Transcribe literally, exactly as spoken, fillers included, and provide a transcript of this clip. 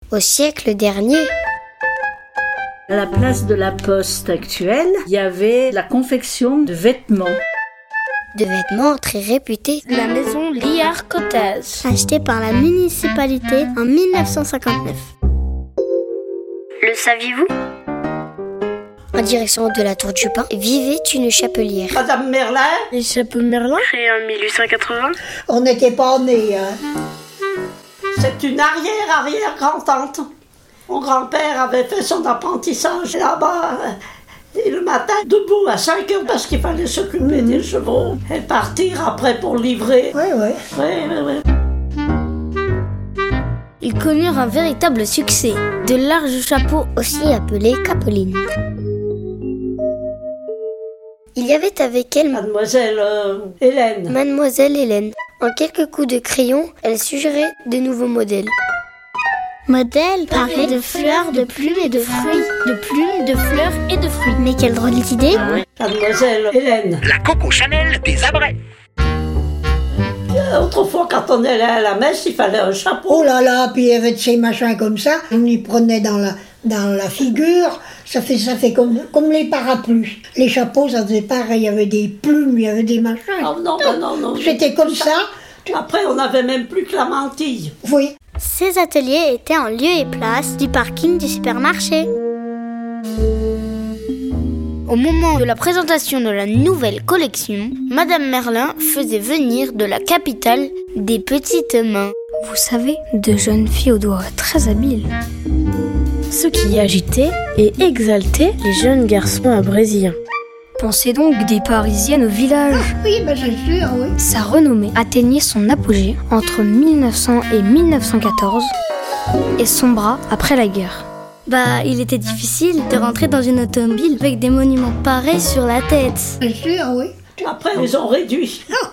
au siècle dernier. À la place de la poste actuelle, il y avait la confection de vêtements. De vêtements très réputés. La maison Liard Cottage, Achetée par la municipalité en mille neuf cent cinquante-neuf. Le saviez-vous? En direction de la Tour du Pin, vivait une chapelière. Madame Merlin, Les chapeaux Merlin, créés en mille huit cent quatre-vingts. on n'était pas nés. Hein. C'est une arrière-arrière-grand-tante. Mon grand-père avait fait son apprentissage là-bas. Et le matin, debout à cinq heures parce qu'il fallait s'occuper mmh. des chevaux et partir après pour livrer. Oui, oui. Oui, oui, oui. Ils connurent un véritable succès. De larges chapeaux, Aussi appelée capeline. Il y avait avec elle Mademoiselle euh, Hélène. Mademoiselle Hélène. En quelques coups de crayon, elle suggérait de nouveaux modèles. modèle paré de fleurs, de plumes et de fruits. De plumes, de fleurs et de fruits. Mais quelle drôle d'idée! Mademoiselle Hélène. La Coco Chanel des Abrais. Euh, Autrefois, quand on allait à la messe, il fallait un chapeau. Oh là là, puis il y avait de ces machins comme ça, on y prenait dans la, dans la figure, ça fait, ça fait comme, comme les parapluies. Les chapeaux, ça faisait pareil, il y avait des plumes, il y avait des machins. Oh, non, ben non, non. C'était comme ça. Après, on n'avait même plus que la mantille. Oui. Ces ateliers étaient en lieu et place du parking du supermarché. Au moment de la présentation de la nouvelle collection, Madame Merlin faisait venir de la capitale des petites mains. Vous savez, de jeunes filles aux doigts très habiles. Ce qui agitait et exaltait les jeunes garçons à Brésil. Pensez donc des Parisiennes au village. Oui, ben c'est sûr, oui. Sa renommée atteignait son apogée entre mille neuf cents et mille neuf cent quatorze et sombra après la guerre. Bah, il était difficile de rentrer dans une automobile avec des monuments pareils sur la tête. C'est sûr, oui. Après, ils ont réduit.